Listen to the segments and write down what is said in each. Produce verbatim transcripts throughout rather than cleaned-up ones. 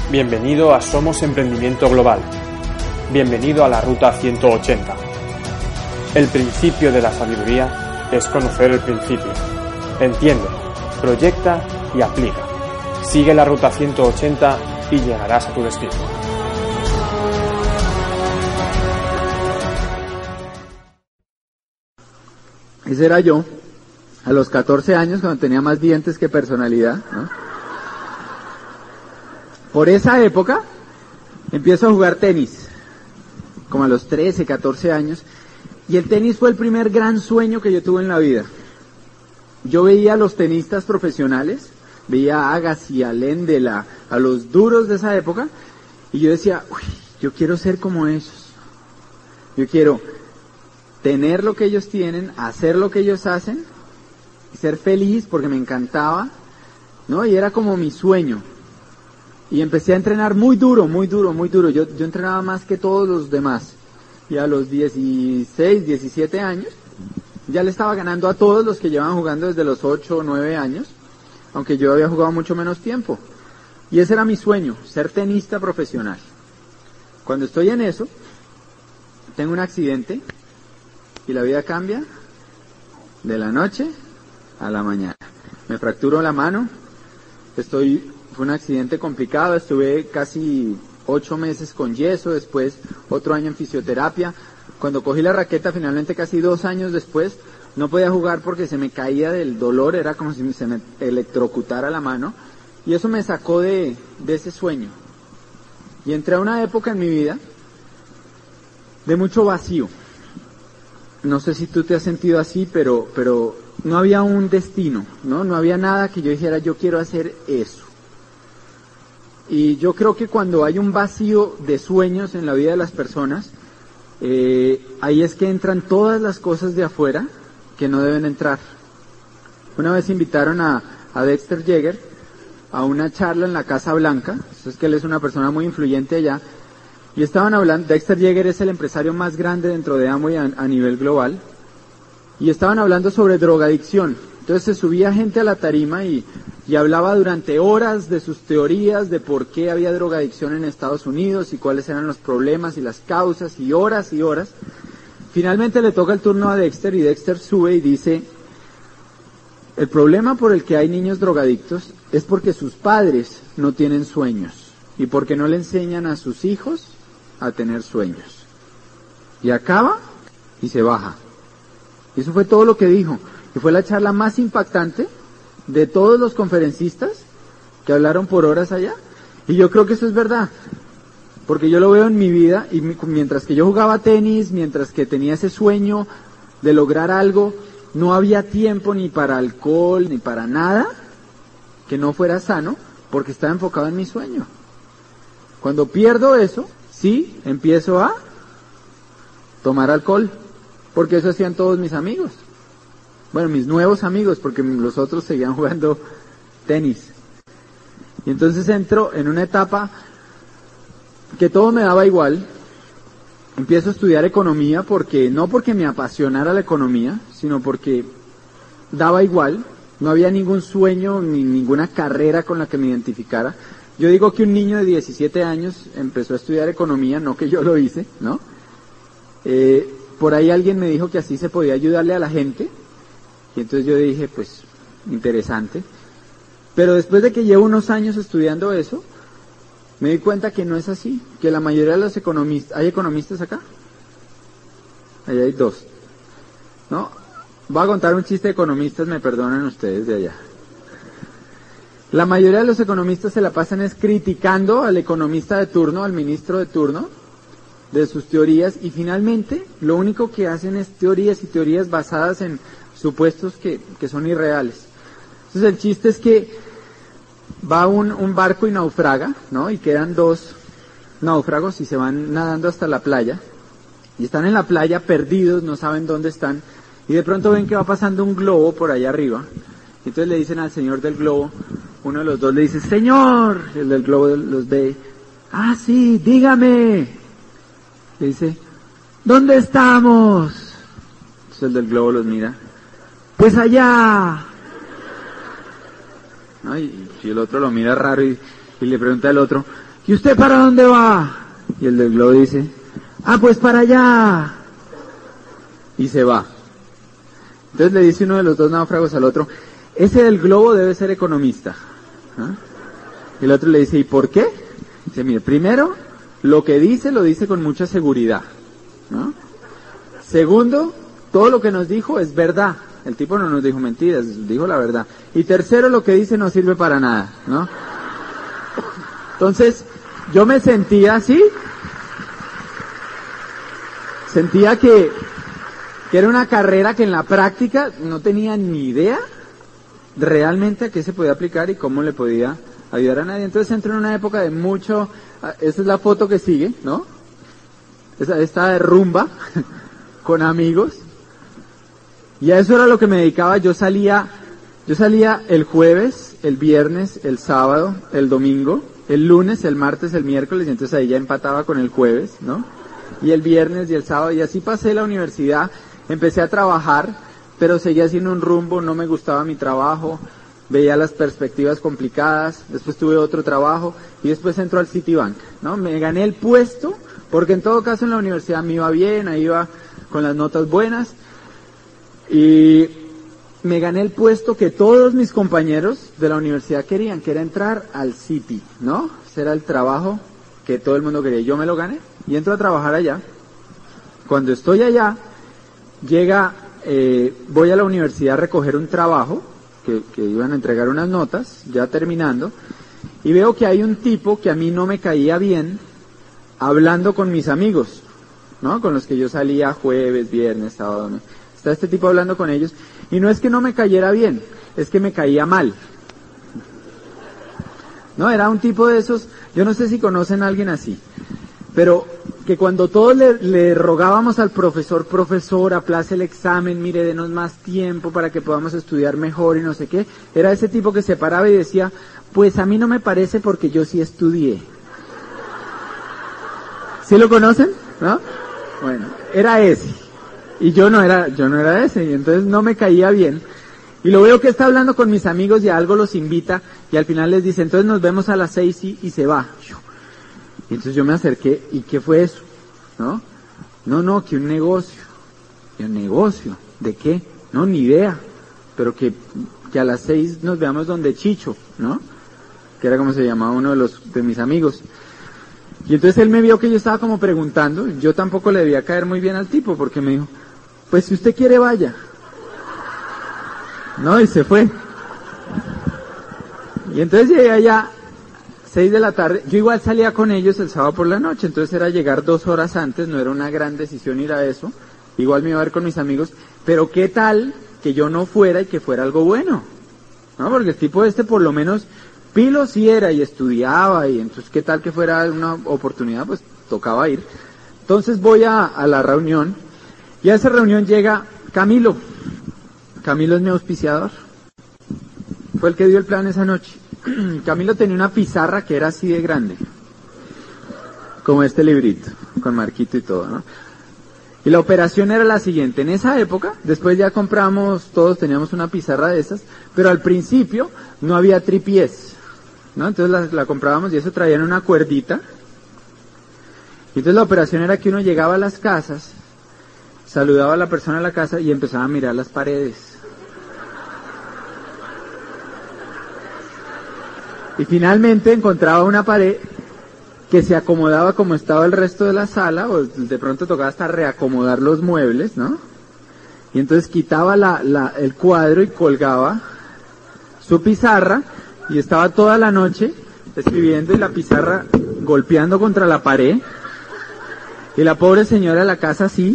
Bienvenido a Somos Emprendimiento Global. Bienvenido a la Ruta ciento ochenta. El principio de la sabiduría es conocer el principio. Entiende, proyecta y aplica. Sigue la Ruta ciento ochenta y llegarás a tu destino. Ese era yo, a los catorce años, cuando tenía más dientes que personalidad, ¿no? Por esa época, empiezo a jugar tenis, como a los trece, catorce años, y el tenis fue el primer gran sueño que yo tuve en la vida. Yo veía a los tenistas profesionales, veía a Agassi, a Lendl, a, a los duros de esa época, y yo decía, uy, yo quiero ser como ellos. Yo quiero tener lo que ellos tienen, hacer lo que ellos hacen, y ser feliz porque me encantaba, ¿no? Y era como mi sueño. Y empecé a entrenar muy duro, muy duro, muy duro. Yo, yo entrenaba más que todos los demás. Y a los dieciséis, diecisiete años, ya le estaba ganando a todos los que llevaban jugando desde los ocho o nueve años, aunque yo había jugado mucho menos tiempo. Y ese era mi sueño, ser tenista profesional. Cuando estoy en eso, tengo un accidente y la vida cambia de la noche a la mañana. Me fracturo la mano, estoy... Fue un accidente complicado, estuve casi ocho meses con yeso, después otro año en fisioterapia. Cuando cogí la raqueta, finalmente casi dos años después, no podía jugar porque se me caía del dolor, era como si se me electrocutara la mano. Y eso me sacó de, de ese sueño. Y entré a una época en mi vida de mucho vacío. No sé si tú te has sentido así, pero, pero no había un destino, ¿no? No había nada que yo dijera, yo quiero hacer eso. Y yo creo que cuando hay un vacío de sueños en la vida de las personas, eh, ahí es que entran todas las cosas de afuera que no deben entrar. Una vez invitaron a, a Dexter Yeager a una charla en la Casa Blanca, eso es que él es una persona muy influyente allá, y estaban hablando, Dexter Yeager es el empresario más grande dentro de Amway a, a nivel global, y estaban hablando sobre drogadicción. Entonces se subía gente a la tarima y, y hablaba durante horas de sus teorías, de por qué había drogadicción en Estados Unidos y cuáles eran los problemas y las causas, y horas y horas. Finalmente le toca el turno a Dexter y Dexter sube y dice, el problema por el que hay niños drogadictos es porque sus padres no tienen sueños y porque no le enseñan a sus hijos a tener sueños. Y acaba y se baja. Y eso fue todo lo que dijo. Y fue la charla más impactante de todos los conferencistas que hablaron por horas allá. Y yo creo que eso es verdad, porque yo lo veo en mi vida, y mi, mientras que yo jugaba tenis, mientras que tenía ese sueño de lograr algo, no había tiempo ni para alcohol, ni para nada que no fuera sano, porque estaba enfocado en mi sueño. Cuando pierdo eso, sí, empiezo a tomar alcohol, porque eso hacían todos mis amigos. Bueno, mis nuevos amigos, porque los otros seguían jugando tenis. Y entonces entro en una etapa que todo me daba igual. Empiezo a estudiar economía, porque no porque me apasionara la economía, sino porque daba igual. No había ningún sueño ni ninguna carrera con la que me identificara. Yo digo que un niño de diecisiete años empezó a estudiar economía, no que yo lo hice, ¿no? Eh, por ahí alguien me dijo que así se podía ayudarle a la gente. Y entonces yo dije, pues, interesante. Pero después de que llevo unos años estudiando eso, me di cuenta que no es así, que la mayoría de los economistas, ¿hay economistas acá? Allá hay dos, ¿no? Voy a contar un chiste de economistas, me perdonan ustedes de allá. La mayoría de los economistas se la pasan es criticando al economista de turno, al ministro de turno, de sus teorías, y finalmente lo único que hacen es teorías y teorías basadas en supuestos que, que son irreales. Entonces el chiste es que va un, un barco y naufraga, ¿no? Y quedan dos náufragos y se van nadando hasta la playa. Y están en la playa perdidos, no saben dónde están. Y de pronto ven que va pasando un globo por allá arriba. Y entonces le dicen al señor del globo, uno de los dos le dice, ¡Señor! El del globo los ve. ¡Ah, sí! ¡Dígame! Le dice, ¿dónde estamos? Entonces el del globo los mira. ¡Pues allá! ¿No? Y, y el otro lo mira raro y, y le pregunta al otro, ¿y usted para dónde va? Y el del globo dice, ah, pues para allá. Y se va. Entonces le dice uno de los dos náufragos al otro, ese del globo debe ser economista. ¿Ah? Y el otro le dice, ¿y por qué? Dice, mire, primero, lo que dice, lo dice con mucha seguridad, ¿no? Segundo, todo lo que nos dijo es verdad. El tipo no nos dijo mentiras, dijo la verdad. Y tercero, lo que dice no sirve para nada, ¿no? Entonces, yo me sentía así. Sentía que, que era una carrera que en la práctica no tenía ni idea realmente a qué se podía aplicar y cómo le podía ayudar a nadie. Entonces entré en una época de mucho, esa es la foto que sigue, ¿no? Esa, esta de rumba, con amigos. Y a eso era lo que me dedicaba. Yo salía, yo salía el jueves, el viernes, el sábado, el domingo, el lunes, el martes, el miércoles, y entonces ahí ya empataba con el jueves, ¿no? Y el viernes y el sábado, y así pasé la universidad, empecé a trabajar, pero seguía haciendo un rumbo, no me gustaba mi trabajo, veía las perspectivas complicadas, después tuve otro trabajo, y después entró al Citibank, ¿no? Me gané el puesto, porque en todo caso en la universidad me iba bien, ahí iba con las notas buenas, y me gané el puesto que todos mis compañeros de la universidad querían, que era entrar al Citi, ¿no? Ese era el trabajo que todo el mundo quería. Yo me lo gané y entro a trabajar allá. Cuando estoy allá, llega, eh, voy a la universidad a recoger un trabajo, que, que iban a entregar unas notas, ya terminando, y veo que hay un tipo que a mí no me caía bien, hablando con mis amigos, ¿no? Con los que yo salía jueves, viernes, sábado, ¿no? Está este tipo hablando con ellos, y no es que no me cayera bien, es que me caía mal. No, era un tipo de esos, yo no sé si conocen a alguien así, pero que cuando todos le, le rogábamos al profesor, profesor, aplace el examen, mire, denos más tiempo para que podamos estudiar mejor y no sé qué, era ese tipo que se paraba y decía, pues a mí no me parece porque yo sí estudié. ¿Sí lo conocen? ¿No? Bueno, era ese. Y yo no era, yo no era ese, y entonces no me caía bien. Y lo veo que está hablando con mis amigos y a algo los invita, y al final les dice, entonces nos vemos a las seis y, y se va. Y entonces yo me acerqué, ¿y qué fue eso? ¿No? No, no, que un negocio. ¿Y un negocio? ¿De qué? No, ni idea. Pero que, que a las seis nos veamos donde Chicho, ¿no? Que era como se llamaba uno de los, de mis amigos. Y entonces él me vio que yo estaba como preguntando, yo tampoco le debía caer muy bien al tipo, porque me dijo, pues si usted quiere vaya. No, y se fue. Y entonces llegué allá, seis de la tarde, yo igual salía con ellos el sábado por la noche, entonces era llegar dos horas antes, no era una gran decisión ir a eso, igual me iba a ver con mis amigos, pero qué tal que yo no fuera y que fuera algo bueno, ¿no? Porque el tipo este por lo menos pilo sí era y estudiaba, y entonces qué tal que fuera una oportunidad, pues tocaba ir. Entonces voy a, a la reunión, y a esa reunión llega Camilo. Camilo es mi auspiciador. Fue el que dio el plan esa noche. Camilo tenía una pizarra que era así de grande, como este librito, con marquito y todo, ¿no? Y la operación era la siguiente. En esa época, después ya compramos, todos teníamos una pizarra de esas, pero al principio no había tripiés, ¿no? Entonces la, la comprábamos y eso traían una cuerdita. Y entonces la operación era que uno llegaba a las casas, saludaba a la persona en la casa y empezaba a mirar las paredes. Y finalmente encontraba una pared que se acomodaba como estaba el resto de la sala, o de pronto tocaba hasta reacomodar los muebles, ¿no? Y entonces quitaba la, la, el cuadro y colgaba su pizarra, y estaba toda la noche escribiendo y la pizarra golpeando contra la pared, y la pobre señora de la casa así.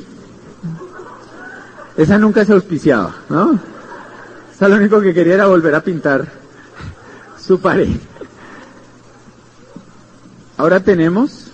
Esa nunca se auspiciaba, ¿no? Esa lo único que quería era volver a pintar su pared. Ahora tenemos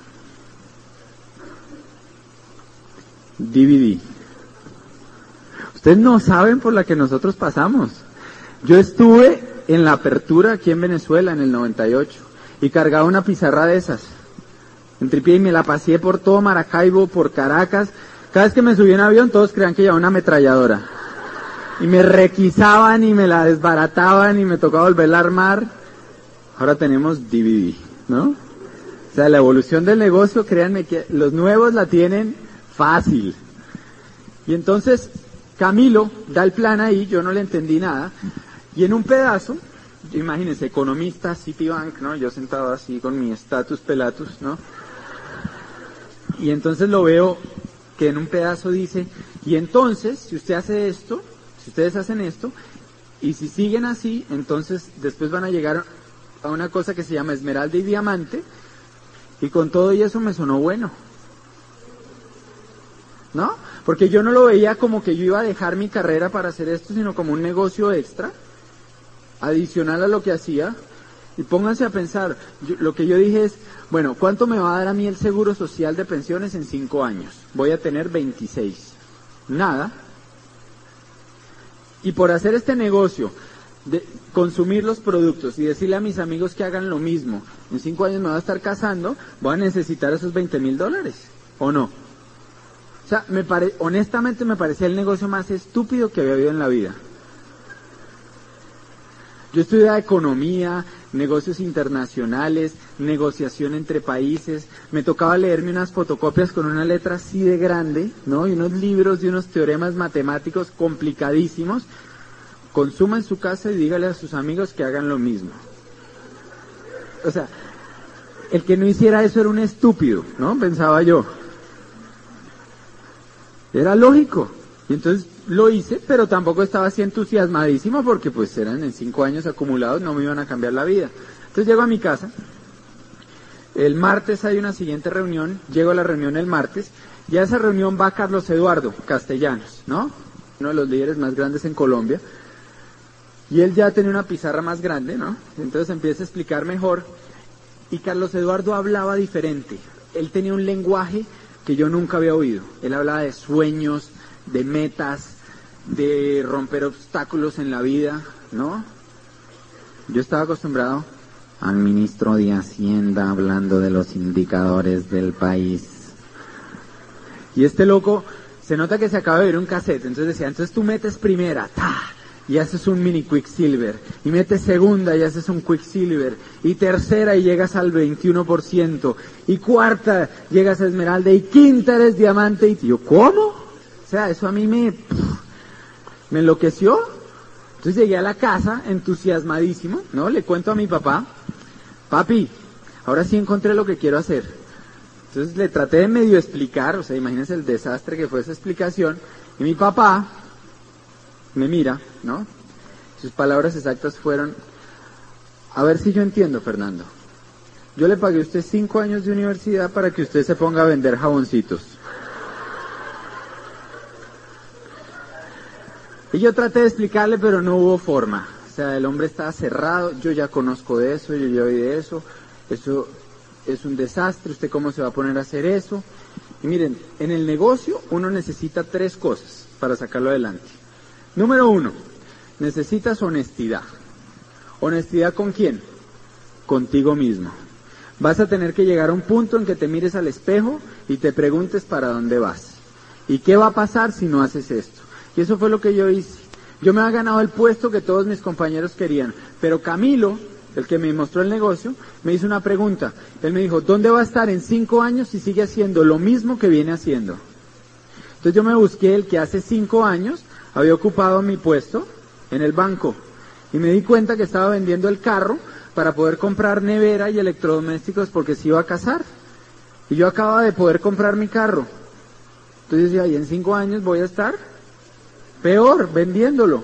D V D. Ustedes no saben por la que nosotros pasamos. Yo estuve en la apertura aquí en Venezuela en el noventa y ocho y cargaba una pizarra de esas en tripié y me la pasé por todo Maracaibo, por Caracas. Cada vez que me subí en avión todos creían que llevaba una ametralladora y me requisaban y me la desbarataban y me tocaba volverla a armar. Ahora tenemos D V D, ¿no? O sea, la evolución del negocio, créanme que los nuevos la tienen fácil. Y entonces Camilo da el plan ahí, yo no le entendí nada, y en un pedazo, imagínense, economista, Citibank, ¿no? Yo sentado así con mi status pelatus, ¿no? Y entonces lo veo que en un pedazo dice, y entonces, si usted hace esto, si ustedes hacen esto, y si siguen así, entonces después van a llegar a una cosa que se llama esmeralda y diamante, y con todo y eso me sonó bueno. ¿No? Porque yo no lo veía como que yo iba a dejar mi carrera para hacer esto, sino como un negocio extra, adicional a lo que hacía. Y pónganse a pensar, yo, lo que yo dije es, bueno, ¿cuánto me va a dar a mí el seguro social de pensiones en cinco años? Voy a tener veintiséis. Nada. Y por hacer este negocio, de consumir los productos y decirle a mis amigos que hagan lo mismo, en cinco años me voy a estar casando, voy a necesitar esos veinte mil dólares, ¿o no? O sea, me pare, honestamente me parecía el negocio más estúpido que había habido en la vida. Yo estudiaba economía, negocios internacionales, negociación entre países, me tocaba leerme unas fotocopias con una letra así de grande, ¿no? Y unos libros de unos teoremas matemáticos complicadísimos. Consuma en su casa y dígale a sus amigos que hagan lo mismo. O sea, el que no hiciera eso era un estúpido, ¿no? Pensaba yo. Era lógico. Y entonces lo hice, pero tampoco estaba así entusiasmadísimo porque pues eran en cinco años acumulados, no me iban a cambiar la vida. Entonces llego a mi casa, el martes hay una siguiente reunión, llego a la reunión el martes, y a esa reunión va Carlos Eduardo Castellanos, ¿no? Uno de los líderes más grandes en Colombia. Y él ya tenía una pizarra más grande, ¿no? Entonces empieza a explicar mejor. Y Carlos Eduardo hablaba diferente. Él tenía un lenguaje que yo nunca había oído. Él hablaba de sueños, de metas, de romper obstáculos en la vida, ¿no? Yo estaba acostumbrado al ministro de Hacienda hablando de los indicadores del país. Y este loco, se nota que se acaba de ver un cassette. Entonces decía, entonces tú metes primera, ¡ta! Y haces un mini Quicksilver, y metes segunda y haces un Quicksilver, y tercera y llegas al veintiuno por ciento, y cuarta llegas a esmeralda, y quinta eres diamante, y yo, ¿cómo? O sea, eso a mí me, me enloqueció. Entonces llegué a la casa entusiasmadísimo, ¿no? Le cuento a mi papá, papi, ahora sí encontré lo que quiero hacer. Entonces le traté de medio explicar, o sea, imagínense el desastre que fue esa explicación, y mi papá me mira, ¿no? Sus palabras exactas fueron, a ver si yo entiendo, Fernando. Yo le pagué a usted cinco años de universidad para que usted se ponga a vender jaboncitos. Y yo traté de explicarle, pero no hubo forma. O sea, el hombre estaba cerrado, yo ya conozco de eso, yo ya oí de eso, eso es un desastre, ¿usted cómo se va a poner a hacer eso? Y miren, en el negocio uno necesita tres cosas para sacarlo adelante. Número uno, necesitas honestidad. ¿Honestidad con quién? Contigo mismo. Vas a tener que llegar a un punto en que te mires al espejo y te preguntes para dónde vas. ¿Y qué va a pasar si no haces esto? Y eso fue lo que yo hice. Yo me había ganado el puesto que todos mis compañeros querían, pero Camilo, el que me mostró el negocio, me hizo una pregunta. Él me dijo, ¿dónde va a estar en cinco años si sigue haciendo lo mismo que viene haciendo? Entonces yo me busqué el que hace cinco años había ocupado mi puesto en el banco y me di cuenta que estaba vendiendo el carro para poder comprar nevera y electrodomésticos porque se iba a casar. Y yo acababa de poder comprar mi carro. Entonces decía, y en cinco años voy a estar peor, vendiéndolo.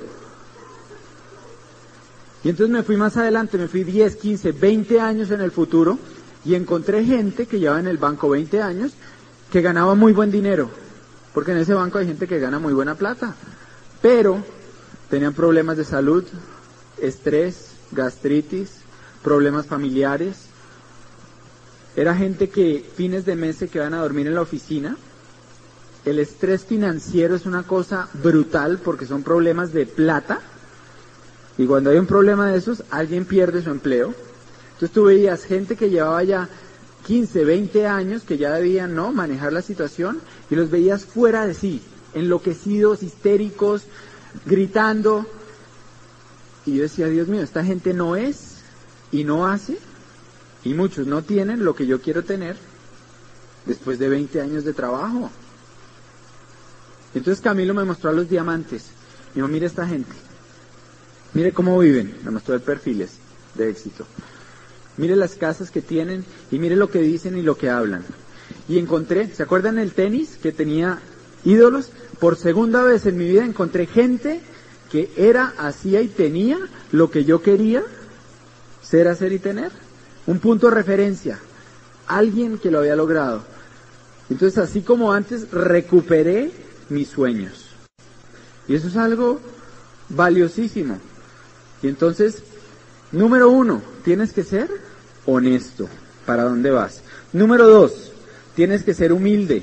Y entonces me fui más adelante, me fui diez, quince, veinte años en el futuro y encontré gente que llevaba en el banco veinte años que ganaba muy buen dinero. Porque en ese banco hay gente que gana muy buena plata. Pero tenían problemas de salud, estrés, gastritis, problemas familiares. Era gente que fines de mes se quedaban a dormir en la oficina. El estrés financiero es una cosa brutal porque son problemas de plata. Y cuando hay un problema de esos, alguien pierde su empleo. Entonces tú veías gente que llevaba ya quince, veinte años, que ya debían, ¿no?, manejar la situación, y los veías fuera de sí, enloquecidos, histéricos, gritando. Y yo decía, Dios mío, esta gente no es y no hace Y muchos no tienen lo que yo quiero tener después de veinte años de trabajo. Entonces Camilo me mostró a los diamantes. Me dijo, mire esta gente. Mire cómo viven. Me mostró el perfiles de éxito. Mire las casas que tienen y mire lo que dicen y lo que hablan. Y encontré, ¿se acuerdan el tenis que tenía ídolos? Por segunda vez en mi vida encontré gente que era, hacía y tenía lo que yo quería ser, hacer y tener. Un punto de referencia. Alguien que lo había logrado. Entonces, así como antes, recuperé mis sueños. Y eso es algo valiosísimo. Y entonces, número uno, tienes que ser honesto. ¿Para dónde vas? Número dos, tienes que ser humilde.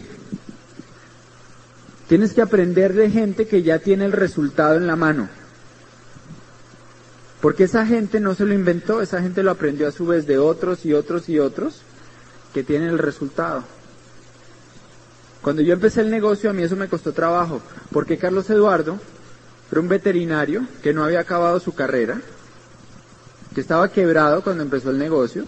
Tienes que aprender de gente que ya tiene el resultado en la mano. Porque esa gente no se lo inventó, esa gente lo aprendió a su vez de otros y otros y otros que tienen el resultado. Cuando yo empecé el negocio, a mí eso me costó trabajo, porque Carlos Eduardo era un veterinario que no había acabado su carrera, que estaba quebrado cuando empezó el negocio,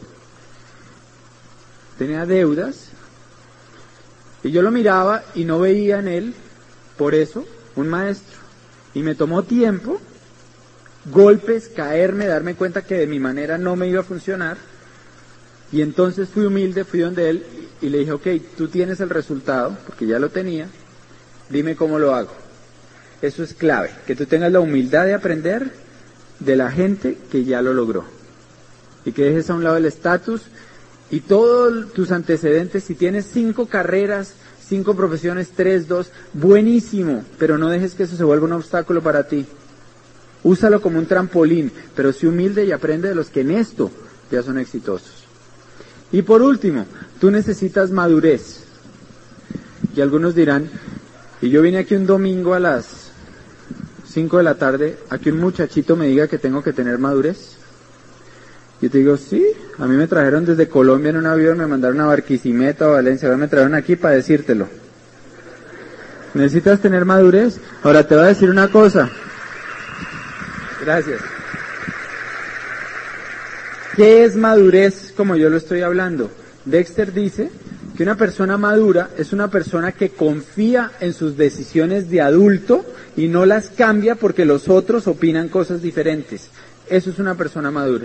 tenía deudas, y yo lo miraba y no veía en él, por eso, un maestro. Y me tomó tiempo, golpes, caerme, darme cuenta que de mi manera no me iba a funcionar, y entonces fui humilde, fui donde él y le dije, ok, tú tienes el resultado, porque ya lo tenía, dime cómo lo hago. Eso es clave, que tú tengas la humildad de aprender de la gente que ya lo logró. Y que dejes a un lado el estatus y todos tus antecedentes. Si tienes cinco carreras, cinco profesiones, tres, dos, buenísimo, pero no dejes que eso se vuelva un obstáculo para ti. Úsalo como un trampolín, pero sé humilde y aprende de los que en esto ya son exitosos. Y por último, tú necesitas madurez. Y algunos dirán, y yo vine aquí un domingo a las cinco de la tarde, a que un muchachito me diga que tengo que tener madurez. Yo te digo, sí, a mí me trajeron desde Colombia en un avión, me mandaron a Barquisimeto, a Valencia, ahora me trajeron aquí para decírtelo. ¿Necesitas tener madurez? Ahora te voy a decir una cosa. Gracias. ¿Qué es madurez como yo lo estoy hablando? Dexter dice que una persona madura es una persona que confía en sus decisiones de adulto y no las cambia porque los otros opinan cosas diferentes. Eso es una persona madura.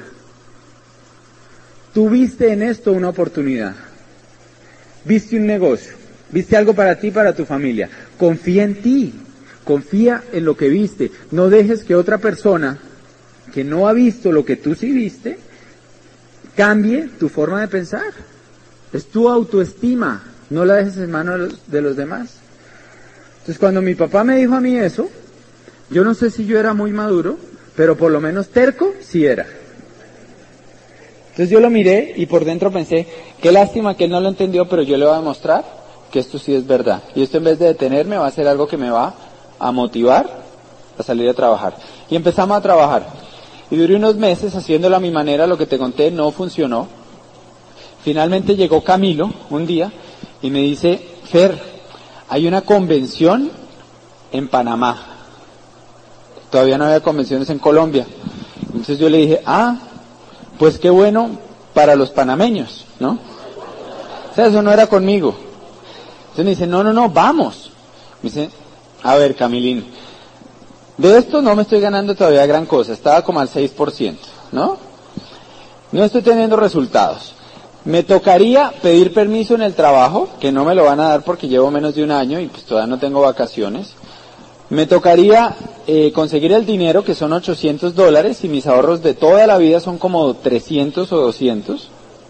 Tú viste en esto una oportunidad. Viste un negocio. Viste algo para ti y para tu familia. Confía en ti. Confía en lo que viste. No dejes que otra persona que no ha visto lo que tú sí viste cambie tu forma de pensar. Es tu autoestima, no la dejes en manos de los, de los demás. Entonces cuando mi papá me dijo a mí eso, yo no sé si yo era muy maduro, pero por lo menos terco sí era. Entonces yo lo miré y por dentro pensé, qué lástima que él no lo entendió, pero yo le voy a demostrar que esto sí es verdad. Y esto en vez de detenerme va a ser algo que me va a motivar a salir a trabajar. Y empezamos a trabajar. Y duré unos meses haciéndolo a mi manera, lo que te conté no funcionó. Finalmente llegó Camilo un día y me dice, Fer, hay una convención en Panamá. Todavía no había convenciones en Colombia. Entonces yo le dije, ah, pues qué bueno para los panameños, ¿no? O sea, eso no era conmigo. Entonces me dice, no, no, no, vamos. Me dice, a ver, Camilín, de esto no me estoy ganando todavía gran cosa, estaba como al seis por ciento, ¿no? No estoy teniendo resultados. Me tocaría pedir permiso en el trabajo, que no me lo van a dar porque llevo menos de un año y pues todavía no tengo vacaciones. Me tocaría eh, conseguir el dinero, que son ochocientos dólares, y mis ahorros de toda la vida son como trescientos o doscientos.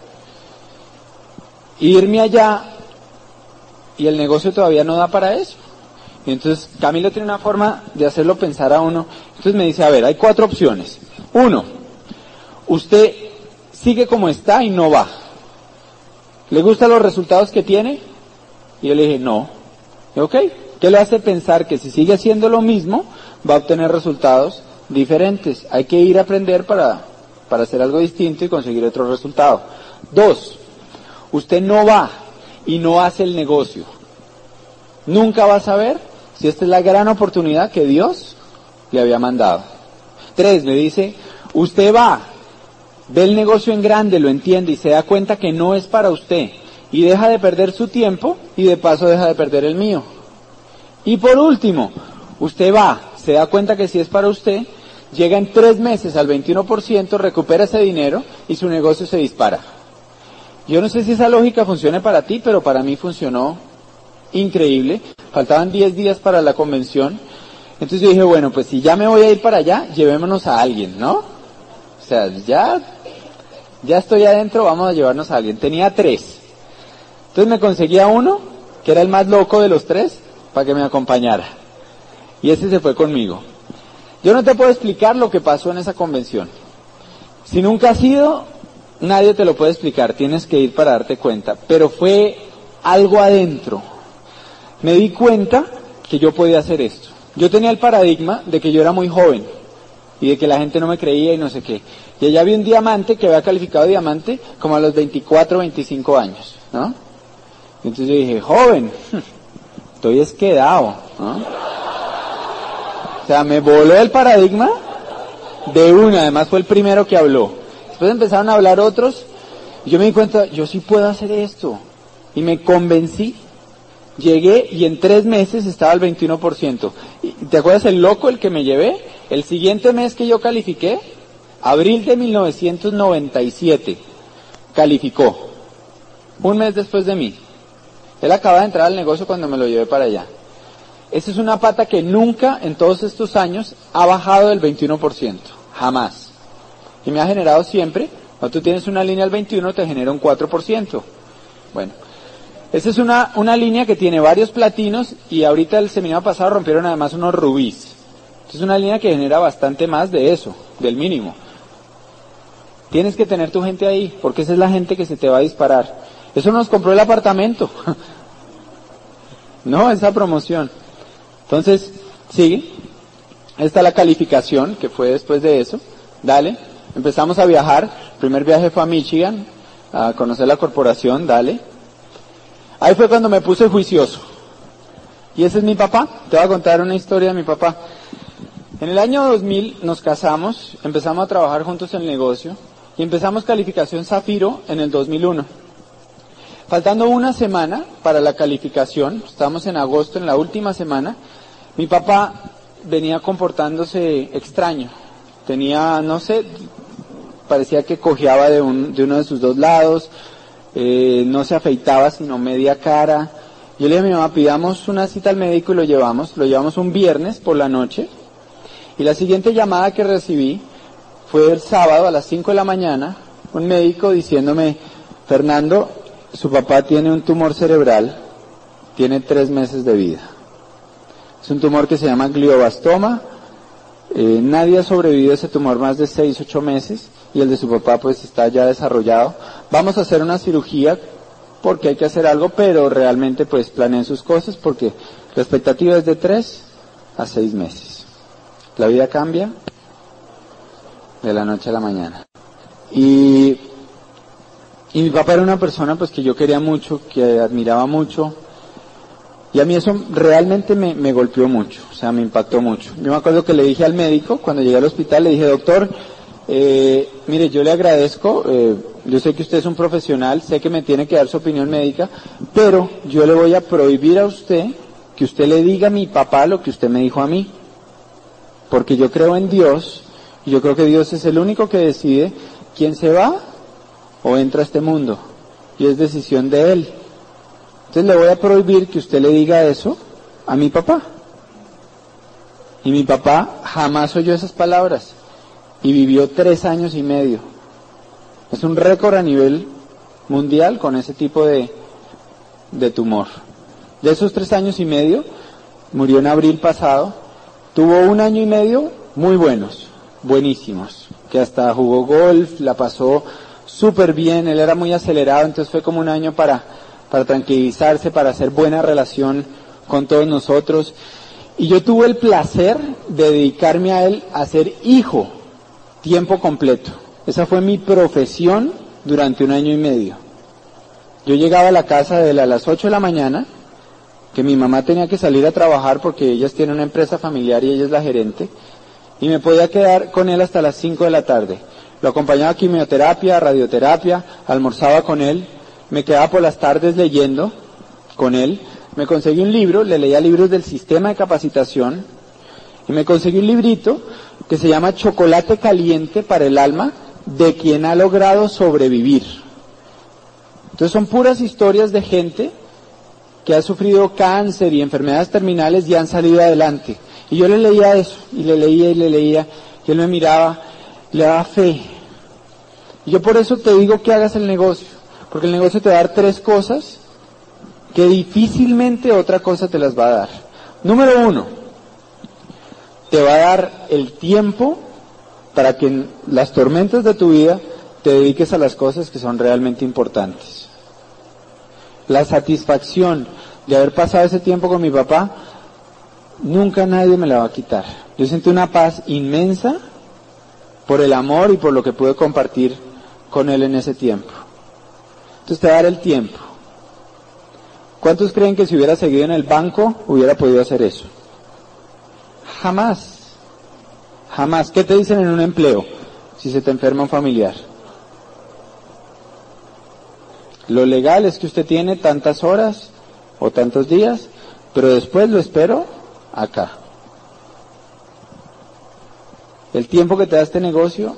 Irme allá, y el negocio todavía no da para eso. Y entonces Camilo tiene una forma de hacerlo pensar a uno. Entonces me dice, a ver, hay cuatro opciones. Uno, usted sigue como está y no va. ¿Le gustan los resultados que tiene? Y yo le dije, no. Y ok, ¿qué le hace pensar que si sigue haciendo lo mismo, va a obtener resultados diferentes? Hay que ir a aprender para, para hacer algo distinto y conseguir otro resultado. Dos, usted no va y no hace el negocio. Nunca va a saber si esta es la gran oportunidad que Dios le había mandado. Tres, me dice, usted va, ve el negocio en grande, lo entiende y se da cuenta que no es para usted. Y deja de perder su tiempo y de paso deja de perder el mío. Y por último, usted va, se da cuenta que si es para usted, llega en tres meses al veintiuno por ciento, recupera ese dinero y su negocio se dispara. Yo no sé si esa lógica funcione para ti, pero para mí funcionó increíble. Faltaban diez días para la convención. Entonces yo dije, bueno, pues si ya me voy a ir para allá, llevémonos a alguien, ¿no? O sea, ya, ya estoy adentro, vamos a llevarnos a alguien. Tenía tres. Entonces me conseguí a uno, que era el más loco de los tres, para que me acompañara. Y ese se fue conmigo. Yo no te puedo explicar lo que pasó en esa convención. Si nunca has ido, nadie te lo puede explicar, tienes que ir para darte cuenta. Pero fue algo adentro. Me di cuenta que yo podía hacer esto. Yo tenía el paradigma de que yo era muy joven y de que la gente no me creía y no sé qué. Y allá había un diamante que había calificado diamante como a los veinticuatro, veinticinco años, ¿no? Y entonces yo dije, joven, estoy esquedado, ¿no? O sea, me voló el paradigma de una, además fue el primero que habló. Después empezaron a hablar otros y yo me di cuenta, yo sí puedo hacer esto. Y me convencí. Llegué y en tres meses estaba al veintiuno por ciento. ¿Te acuerdas el loco el que me llevé? El siguiente mes que yo califiqué, abril de mil novecientos noventa y siete, calificó. Un mes después de mí. Él acaba de entrar al negocio cuando me lo llevé para allá. Esa es una pata que nunca en todos estos años ha bajado del veintiuno por ciento. Jamás. Y me ha generado siempre, cuando tú tienes una línea al veintiuno te genera un cuatro por ciento. Bueno. Esa es una, una línea que tiene varios platinos y ahorita el seminario pasado rompieron además unos rubíes. Es una línea que genera bastante más de eso, del mínimo. Tienes que tener tu gente ahí, porque esa es la gente que se te va a disparar. Eso nos compró el apartamento. No, esa promoción. Entonces, sigue. Esta es la calificación que fue después de eso. Dale. Empezamos a viajar. El primer viaje fue a Michigan, a conocer la corporación. Dale. Ahí fue cuando me puse juicioso. Y ese es mi papá. Te voy a contar una historia de mi papá. En el año dos mil nos casamos, empezamos a trabajar juntos en el negocio y empezamos calificación Zafiro en el dos mil uno. Faltando una semana para la calificación, estamos en agosto, en la última semana, mi papá venía comportándose extraño. Tenía, no sé, parecía que cojeaba de, un, de uno de sus dos lados. Eh, no se afeitaba sino media cara. Yo le dije a mi mamá, pidamos una cita al médico y lo llevamos, lo llevamos un viernes por la noche, y la siguiente llamada que recibí fue el sábado a las cinco de la mañana, un médico diciéndome, Fernando, su papá tiene un tumor cerebral, tiene tres meses de vida. Es un tumor que se llama glioblastoma, eh, nadie ha sobrevivido a ese tumor más de seis, ocho meses, y el de su papá pues está ya desarrollado. Vamos a hacer una cirugía porque hay que hacer algo, pero realmente pues planeen sus cosas porque la expectativa es de tres a seis meses. La vida cambia de la noche a la mañana. Y, y mi papá era una persona pues que yo quería mucho, que admiraba mucho, y a mí eso realmente me, me golpeó mucho, o sea, me impactó mucho. Yo me acuerdo que le dije al médico, cuando llegué al hospital, le dije, doctor, Eh, mire, yo le agradezco, eh, yo sé que usted es un profesional, sé que me tiene que dar su opinión médica, pero yo le voy a prohibir a usted que usted le diga a mi papá lo que usted me dijo a mí, porque yo creo en Dios, y yo creo que Dios es el único que decide quién se va o entra a este mundo, y es decisión de Él. Entonces le voy a prohibir que usted le diga eso a mi papá. Y mi papá jamás oyó esas palabras. Y vivió tres años y medio. Es un récord a nivel mundial con ese tipo de, de tumor. De esos tres años y medio, murió en abril pasado, tuvo un año y medio muy buenos, buenísimos, que hasta jugó golf, la pasó súper bien, él era muy acelerado, entonces fue como un año para, para tranquilizarse, para hacer buena relación con todos nosotros. Y yo tuve el placer de dedicarme a él a ser hijo, tiempo completo. Esa fue mi profesión durante un año y medio. Yo llegaba a la casa de él a las ocho de la mañana, que mi mamá tenía que salir a trabajar porque ellas tienen una empresa familiar y ella es la gerente, y me podía quedar con él hasta las cinco de la tarde. Lo acompañaba a quimioterapia, radioterapia, almorzaba con él, me quedaba por las tardes leyendo con él, me conseguí un libro, le leía libros del sistema de capacitación, y me conseguí un librito que se llama Chocolate Caliente para el Alma, de quien ha logrado sobrevivir. Entonces son puras historias de gente que ha sufrido cáncer y enfermedades terminales y han salido adelante. Y yo le leía eso, y le leía y le leía, y él me miraba, y le daba fe. Y yo por eso te digo que hagas el negocio, porque el negocio te va a dar tres cosas que difícilmente otra cosa te las va a dar. Número uno, te va a dar el tiempo para que en las tormentas de tu vida te dediques a las cosas que son realmente importantes. La satisfacción de haber pasado ese tiempo con mi papá, nunca nadie me la va a quitar. Yo sentí una paz inmensa por el amor y por lo que pude compartir con él en ese tiempo. Entonces te va a dar el tiempo. ¿Cuántos creen que si hubiera seguido en el banco hubiera podido hacer eso? Jamás. Jamás. ¿Qué te dicen en un empleo si se te enferma un familiar? Lo legal es que usted tiene tantas horas o tantos días, pero después lo espero acá. El tiempo que te da este negocio,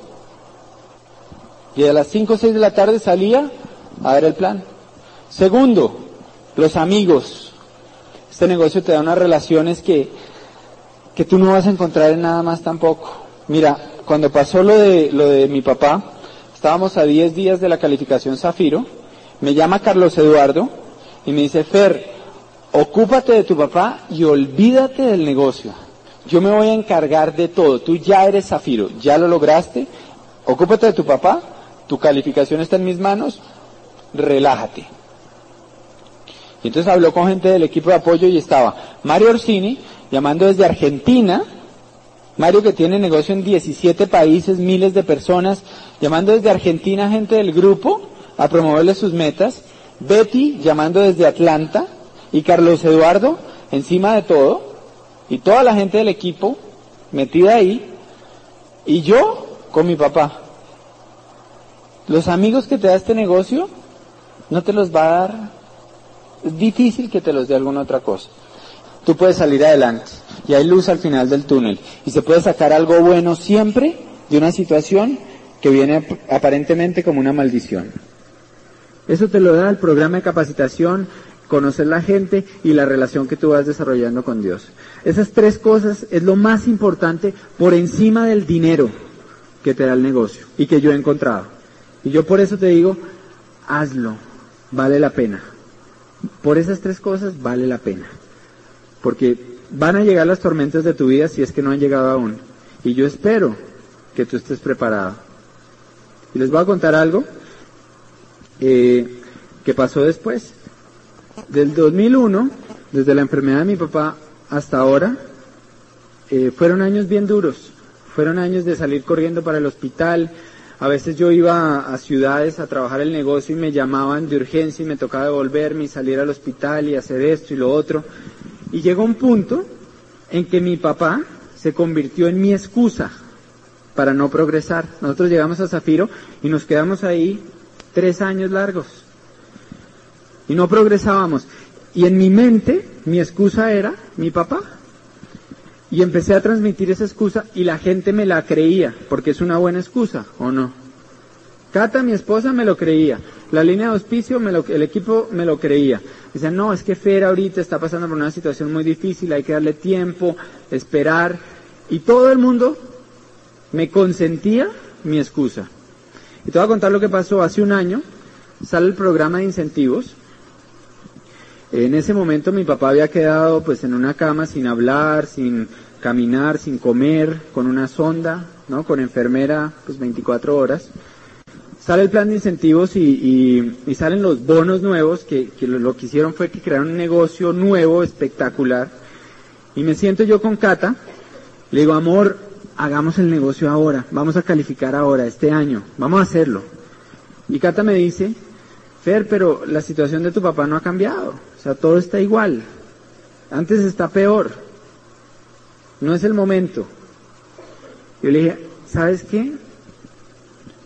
y a las cinco o seis de la tarde salía a ver el plan. Segundo, los amigos. Este negocio te da unas relaciones que, que tú no vas a encontrar en nada más tampoco. Mira, cuando pasó lo de, lo de mi papá, estábamos a diez días de la calificación Zafiro, me llama Carlos Eduardo y me dice, Fer, ocúpate de tu papá y olvídate del negocio. Yo me voy a encargar de todo, tú ya eres Zafiro, ya lo lograste, ocúpate de tu papá, tu calificación está en mis manos, relájate. Y entonces habló con gente del equipo de apoyo y estaba Mario Orsini, llamando desde Argentina, Mario que tiene negocio en diecisiete países, miles de personas, llamando desde Argentina gente del grupo a promoverle sus metas, Betty llamando desde Atlanta y Carlos Eduardo encima de todo, y toda la gente del equipo metida ahí, y yo con mi papá. Los amigos que te da este negocio no te los va a dar, es difícil que te los dé alguna otra cosa. Tú puedes salir adelante y hay luz al final del túnel y se puede sacar algo bueno siempre de una situación que viene aparentemente como una maldición. Eso te lo da el programa de capacitación, conocer la gente y la relación que tú vas desarrollando con Dios. Esas tres cosas es lo más importante por encima del dinero que te da el negocio y que yo he encontrado. Y yo por eso te digo, hazlo, vale la pena. Por esas tres cosas vale la pena. Porque van a llegar las tormentas de tu vida si es que no han llegado aún. Y yo espero que tú estés preparado. Y les voy a contar algo eh, que pasó después. Del dos mil uno, desde la enfermedad de mi papá hasta ahora, eh, fueron años bien duros. Fueron años de salir corriendo para el hospital. A veces yo iba a, a ciudades a trabajar el negocio y me llamaban de urgencia y me tocaba devolverme y salir al hospital y hacer esto y lo otro. Y llegó un punto en que mi papá se convirtió en mi excusa para no progresar. Nosotros llegamos a Zafiro y nos quedamos ahí tres años largos. Y no progresábamos. Y en mi mente, mi excusa era mi papá. Y empecé a transmitir esa excusa y la gente me la creía, porque es una buena excusa, ¿o no? Cata, mi esposa, me lo creía. La línea de auspicio, me lo, el equipo me lo creía. Dicen, no, es que Fer ahorita está pasando por una situación muy difícil, hay que darle tiempo, esperar. Y todo el mundo me consentía mi excusa. Y te voy a contar lo que pasó. Hace un año sale el programa de incentivos. En ese momento mi papá había quedado pues en una cama sin hablar, sin caminar, sin comer, con una sonda, ¿no? Con enfermera pues veinticuatro horas. Sale el plan de incentivos y, y, y salen los bonos nuevos que, que lo, lo que hicieron fue que crearon un negocio nuevo, espectacular. Y me siento yo con Cata, le digo, amor, hagamos el negocio ahora, vamos a calificar ahora, este año, vamos a hacerlo. Y Cata me dice, Fer, pero la situación de tu papá no ha cambiado, o sea, todo está igual, antes está peor, no es el momento. Yo le dije, ¿sabes qué?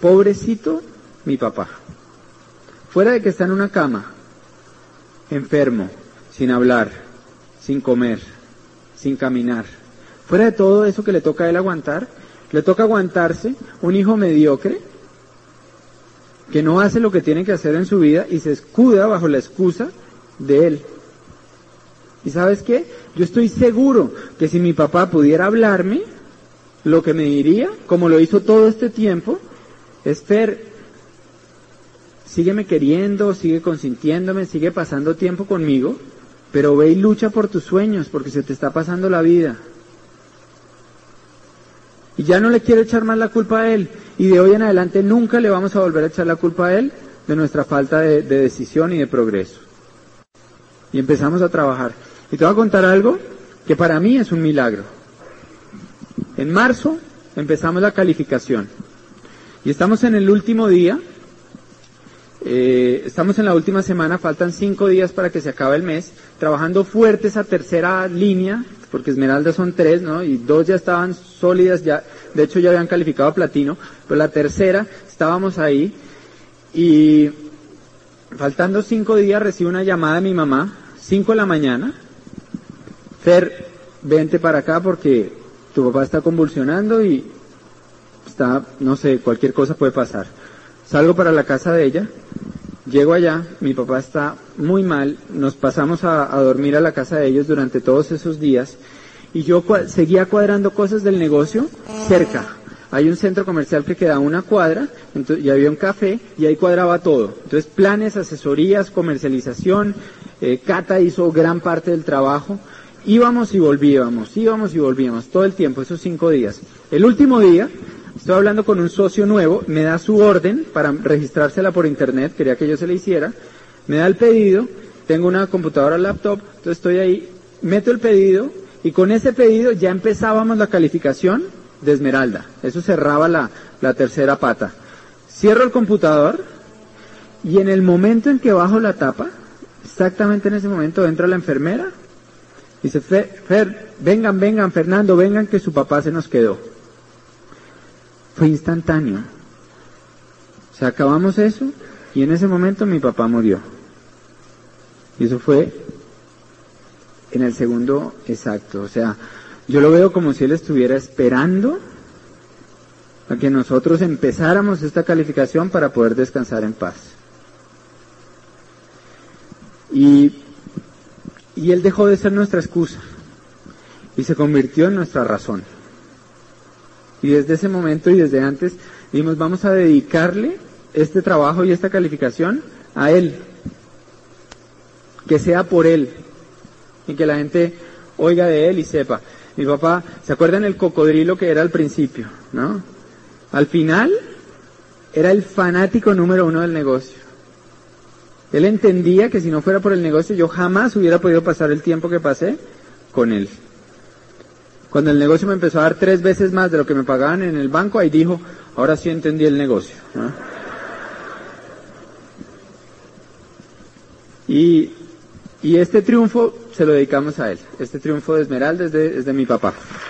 pobrecito mi papá. Fuera de que está en una cama, enfermo, sin hablar, sin comer, sin caminar. Fuera de todo eso que le toca a él aguantar, le toca aguantarse un hijo mediocre que no hace lo que tiene que hacer en su vida y se escuda bajo la excusa de él. ¿Y sabes qué? Yo estoy seguro que si mi papá pudiera hablarme, lo que me diría, como lo hizo todo este tiempo, es: Fer, sígueme queriendo, sigue consintiéndome, sigue pasando tiempo conmigo, pero ve y lucha por tus sueños, porque se te está pasando la vida. Y ya no le quiero echar más la culpa a él, y de hoy en adelante nunca le vamos a volver a echar la culpa a él de nuestra falta de, de decisión y de progreso. Y empezamos a trabajar. Y te voy a contar algo que para mí es un milagro. En marzo empezamos la calificación, y estamos en el último día. Eh, estamos en la última semana, faltan cinco días para que se acabe el mes, trabajando fuerte esa tercera línea, porque Esmeralda son tres, ¿no? Y dos ya estaban sólidas, ya, de hecho ya habían calificado a platino, pero la tercera estábamos ahí, y faltando cinco días recibo una llamada de mi mamá, cinco de la mañana: Fer, vente para acá porque tu papá está convulsionando y está, no sé, cualquier cosa puede pasar. Salgo para la casa de ella, llego allá, mi papá está muy mal, nos pasamos a, a dormir a la casa de ellos durante todos esos días, y yo cua- seguía cuadrando cosas del negocio cerca. Hay un centro comercial que queda a una cuadra, entonces, y había un café, y ahí cuadraba todo. Entonces, planes, asesorías, comercialización, eh, Cata hizo gran parte del trabajo. Íbamos y volvíamos, íbamos y volvíamos, todo el tiempo, esos cinco días. El último día, estoy hablando con un socio nuevo, me da su orden para registrársela por internet, quería que yo se la hiciera, me da el pedido, tengo una computadora laptop, entonces estoy ahí, meto el pedido, y con ese pedido ya empezábamos la calificación de Esmeralda. Eso cerraba la, la tercera pata. Cierro el computador, y en el momento en que bajo la tapa, exactamente en ese momento entra la enfermera, dice: Fer, Fer, vengan, vengan, Fernando, vengan que su papá se nos quedó. Fue instantáneo. O sea, acabamos eso, y en ese momento mi papá murió. Y eso fue en el segundo exacto. O sea, yo lo veo como si él estuviera esperando a que nosotros empezáramos esta calificación para poder descansar en paz. Y, y él dejó de ser nuestra excusa y se convirtió en nuestra razón. Y desde ese momento y desde antes dijimos: vamos a dedicarle este trabajo y esta calificación a él, que sea por él, y que la gente oiga de él y sepa. Mi papá, ¿se acuerdan el cocodrilo que era al principio, no? Al final era el fanático número uno del negocio. Él entendía que si no fuera por el negocio yo jamás hubiera podido pasar el tiempo que pasé con él. Cuando el negocio me empezó a dar tres veces más de lo que me pagaban en el banco, ahí dijo: ahora sí entendí el negocio, ¿no? Y, y este triunfo se lo dedicamos a él. Este triunfo de Esmeralda es de, es de mi papá.